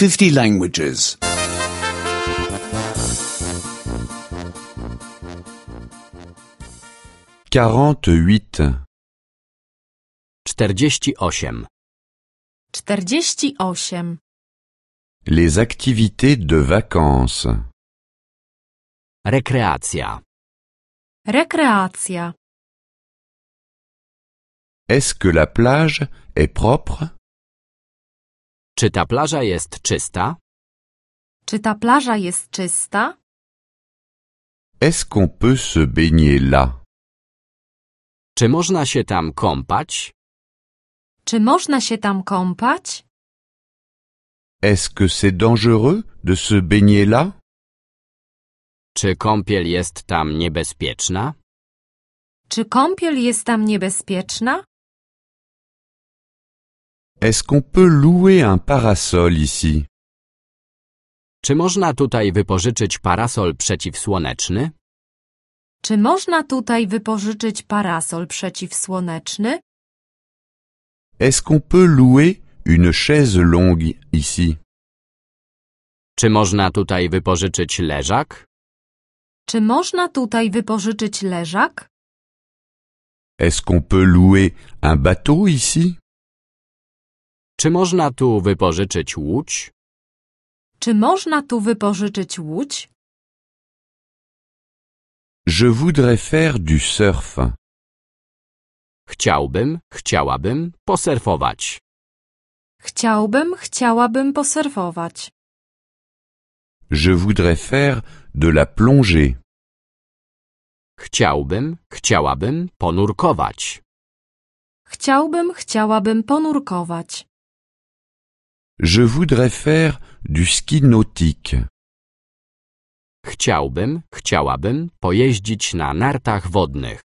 50 languages. 48. 48. 48. Les activités de vacances. Rekreacja. Rekreacja. Est-ce que la plage est propre? Czy ta plaża jest czysta? Czy ta plaża jest czysta? Est-ce qu'on peut se baigner là? Czy można się tam kąpać? Czy można się tam kąpać? Est-ce que c'est dangereux de se baigner là? Czy kąpiel jest tam niebezpieczna? Czy kąpiel jest tam niebezpieczna? Est-ce qu'on peut louer un parasol ici? Czy można tutaj wypożyczyć parasol przeciwsłoneczny? Czy można tutaj wypożyczyć parasol przeciwsłoneczny? Est-ce qu'on peut louer une chaise longue ici? Czy można tutaj wypożyczyć leżak? Czy można tutaj wypożyczyć leżak? Est-ce qu'on peut louer un bateau ici? Czy można tu wypożyczyć łódź? Czy można tu wypożyczyć łódź? Je voudrais faire du surf. Chciałabym posurfować. Chciałabym posurfować. Je voudrais faire de la plongée. Chciałabym ponurkować. Chciałabym ponurkować. Je voudrais faire du ski nautique. Chciałabym pojeździć na nartach wodnych.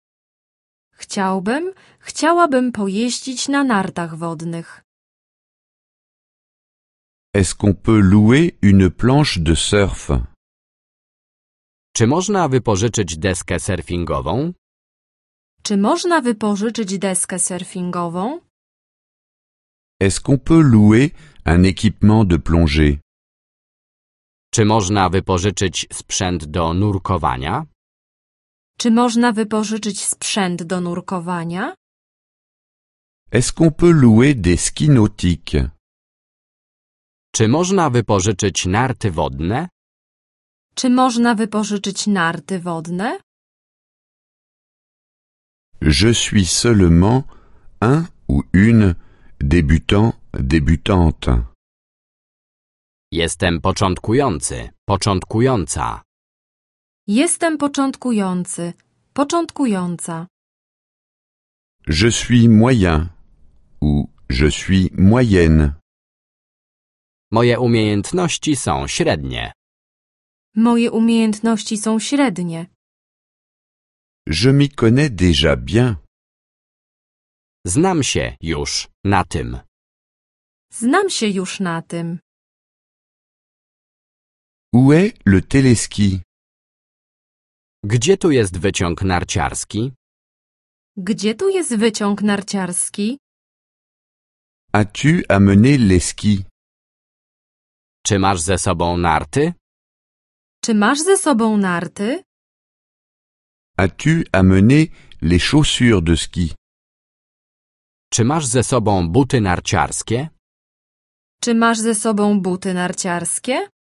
Chciałabym pojeździć na nartach wodnych. Est-ce qu'on peut louer une planche de surf? Czy można wypożyczyć deskę surfingową? Czy można wypożyczyć deskę surfingową? Est-ce qu'on peut louer un équipement de plongée? Czy można wypożyczyć sprzęt do nurkowania? Czy można wypożyczyć sprzęt do nurkowania? Est-ce qu'on peut louer des skis nautiques? Czy można wypożyczyć narty wodne? Czy można wypożyczyć narty wodne? Je suis seulement un ou une débutant, débutante. Jestem początkująca. Jestem początkująca. Je suis moyen ou je suis moyenne. Moje umiejętności są średnie. Moje umiejętności są średnie. Je m'y connais déjà bien. Znam się już na tym. Znam się już na tym. Où est le téléski? Gdzie tu jest wyciąg narciarski? Gdzie tu jest wyciąg narciarski? As-tu amené les skis? Czy masz ze sobą narty? Czy masz ze sobą narty? As-tu amené les chaussures de ski? Czy masz ze sobą buty narciarskie? Czy masz ze sobą buty narciarskie?